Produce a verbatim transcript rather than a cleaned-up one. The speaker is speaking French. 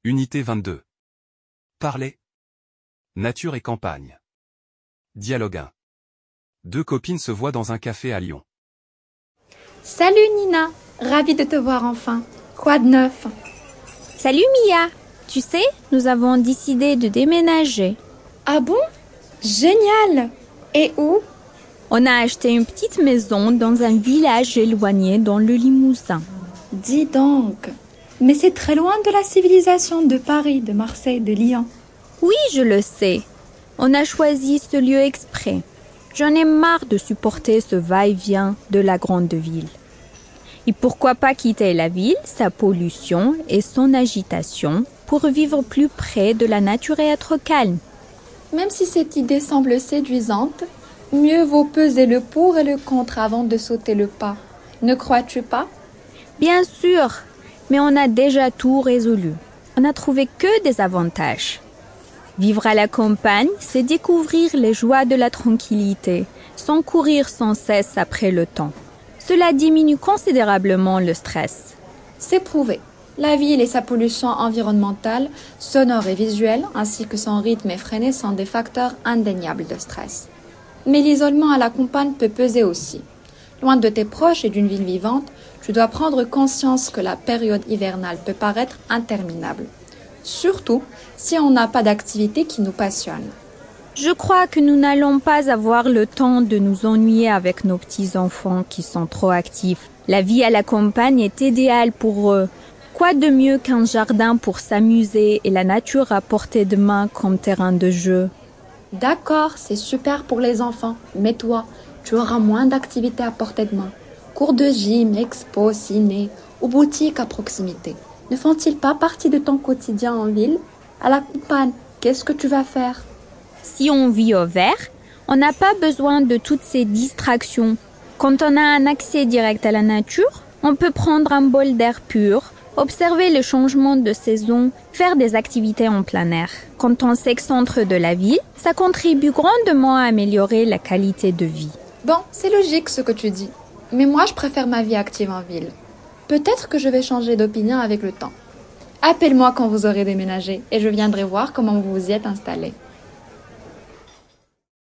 Unité vingt-deux. Parler. Nature et campagne. Dialogue un. Deux copines se voient dans un café à Lyon. Salut Nina, ravie de te voir enfin. Quoi de neuf? Salut Mia, tu sais, nous avons décidé de déménager. Ah bon? Génial! Et où? On a acheté une petite maison dans un village éloigné dans le Limousin. Dis donc, mais c'est très loin de la civilisation de Paris, de Marseille, de Lyon. Oui, je le sais. On a choisi ce lieu exprès. J'en ai marre de supporter ce va-et-vient de la grande ville. Et pourquoi pas quitter la ville, sa pollution et son agitation pour vivre plus près de la nature et être calme? Même si cette idée semble séduisante, mieux vaut peser le pour et le contre avant de sauter le pas. Ne crois-tu pas? Bien sûr, mais on a déjà tout résolu. On n'a trouvé que des avantages. Vivre à la campagne, c'est découvrir les joies de la tranquillité, sans courir sans cesse après le temps. Cela diminue considérablement le stress. C'est prouvé. La ville et sa pollution environnementale, sonore et visuelle, ainsi que son rythme effréné sont des facteurs indéniables de stress. Mais l'isolement à la campagne peut peser aussi. Loin de tes proches et d'une ville vivante, tu dois prendre conscience que la période hivernale peut paraître interminable. Surtout si on n'a pas d'activité qui nous passionne. Je crois que nous n'allons pas avoir le temps de nous ennuyer avec nos petits-enfants qui sont trop actifs. La vie à la campagne est idéale pour eux. Quoi de mieux qu'un jardin pour s'amuser et la nature à portée de main comme terrain de jeu? D'accord, c'est super pour les enfants, mais toi, tu auras moins d'activités à portée de main. Cours de gym, expo, ciné ou boutique à proximité. Ne font-ils pas partie de ton quotidien en ville? À la campagne, qu'est-ce que tu vas faire? Si on vit au vert, on n'a pas besoin de toutes ces distractions. Quand on a un accès direct à la nature, on peut prendre un bol d'air pur, observer le changement de saison, faire des activités en plein air. Quand on s'excentre de la ville, ça contribue grandement à améliorer la qualité de vie. Bon, c'est logique ce que tu dis. Mais moi, je préfère ma vie active en ville. Peut-être que je vais changer d'opinion avec le temps. Appelle-moi quand vous aurez déménagé et je viendrai voir comment vous vous y êtes installés.